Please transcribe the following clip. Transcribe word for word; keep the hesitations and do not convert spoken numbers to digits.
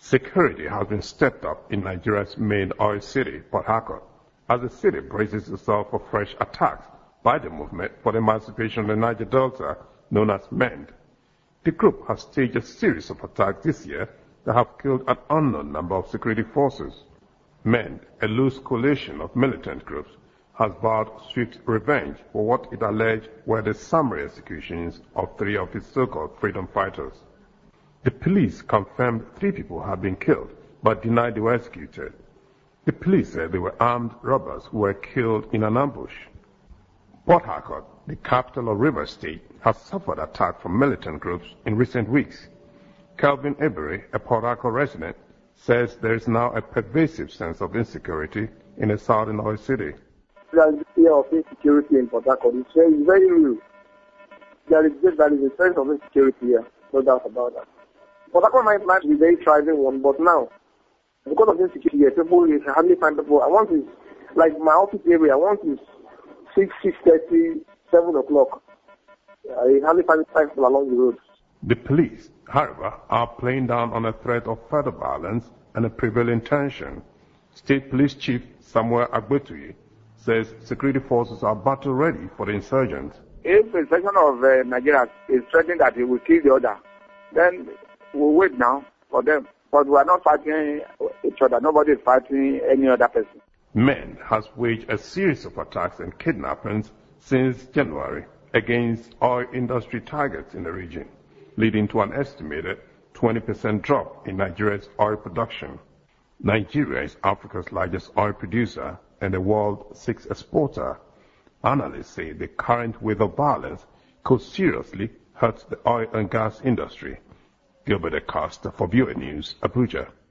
Security has been stepped up in Nigeria's main oil city, Port Harcourt, as the city braces itself for fresh attacks by the Movement for the Emancipation of the Niger Delta, known as MEND. The group has staged a series of attacks this year that have killed an unknown number of security forces. MEND, a loose coalition of militant groups, has vowed swift revenge for what it alleged were the summary executions of three of its so-called freedom fighters. The police confirmed three people had been killed, but denied they were executed. The police said they were armed robbers who were killed in an ambush. Port Harcourt, the capital of Rivers State, has suffered attack from militant groups in recent weeks. Kelvin Ebery, a Port Harcourt resident, says there is now a pervasive sense of insecurity in the southern oil city. There is fear of insecurity in Port Harcourt. It's very, very real. There is, there is a sense of insecurity here, no doubt about that. Port Harcourt might not be a very thriving one, but now, because of insecurity, people hardly find people. I want is, like my office area, I want is six, six thirty, seven o'clock. I hardly find people along the road. The police, however, are playing down on a threat of further violence and a prevailing tension. State Police Chief Samuel Agbetuyi says security forces are battle ready for the insurgents. If a section of uh, Nigeria is threatening that it will kill the other, then we'll wait now for them. But we are not fighting each other. Nobody is fighting any other person. MEND has waged a series of attacks and kidnappings since January against oil industry targets in the region, leading to an estimated twenty percent drop in Nigeria's oil production. Nigeria is Africa's largest oil producer and the world's sixth exporter. Analysts say the current wave of violence could seriously hurt the oil and gas industry. Gilbert Acosta for Viewer News, Abuja.